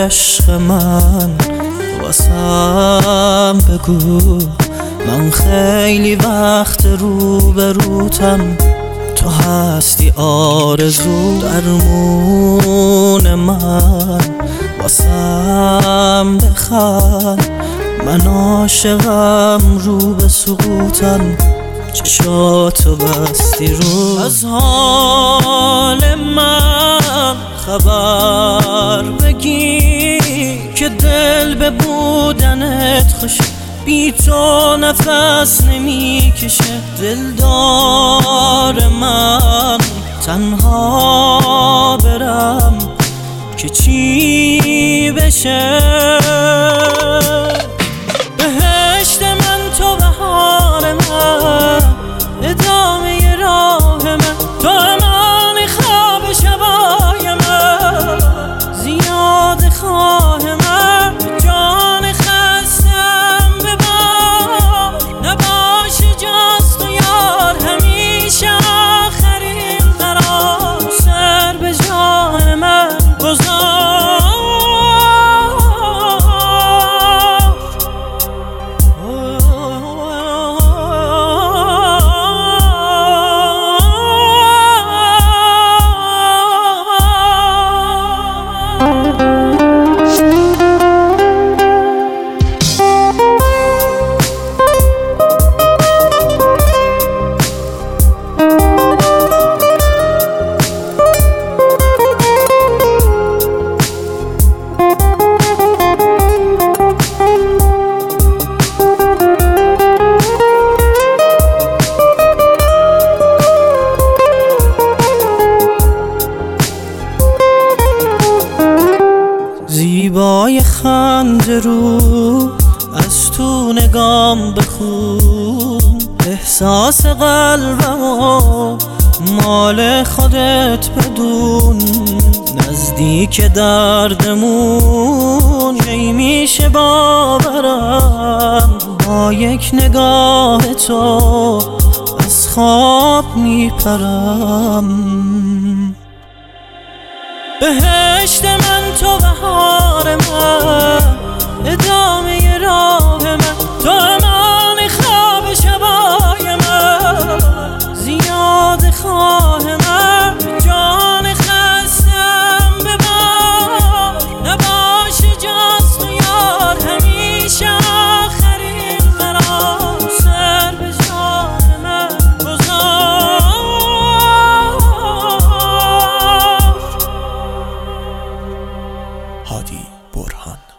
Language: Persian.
عشق من واسم بگو، من خیلی وقت روبروتم، تو هستی آرزو درمون من، واسم بخند، من عاشقم رو به سقوطم، چشاتو بستی رو. از حال من خبر بگیر که دل به بودنت خوشه، بی تو نفس نمیکشه. دلدار من تنها برم که چی بشه؟ بهشت من تو، بهار من، ادامه راه من، تو امان خواب شبای من، زیاد خواه من، جان خستم ببار، نباشه جز تو یار، همیشه آخرین قرار، سر به جان من گذار. زیبای خنده رو از تو نگام بخون، احساس قلبمو مال خودت بدون، نزدیک دردمون کی میشه باورم، با یک نگاه تو از خواب میپرم. بهشت من تو، بهار من، ادامه راه من، تو امان خواب شبای من، زیاد خواه من، جان خستم ببار، نباشه جز تو یار، همیشه آخرین قرار، سر به جان من گذار. هادی برهان.